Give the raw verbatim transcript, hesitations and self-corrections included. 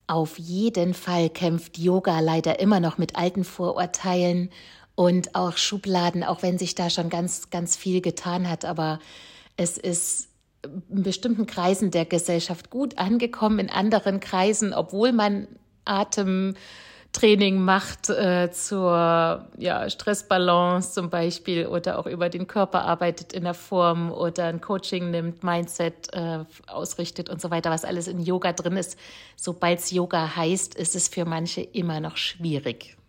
Auf jeden Fall kämpft Yoga leider immer noch mit alten Vorurteilen und auch Schubladen, auch wenn sich da schon ganz, ganz viel getan hat. Aber es ist in bestimmten Kreisen der Gesellschaft gut angekommen, in anderen Kreisen, obwohl man Atemtraining macht äh, zur ja, Stressbalance zum Beispiel oder auch über den Körper arbeitet in der Form oder ein Coaching nimmt, Mindset äh, ausrichtet und so weiter, was alles in Yoga drin ist. Sobald es Yoga heißt, ist es für manche immer noch schwierig.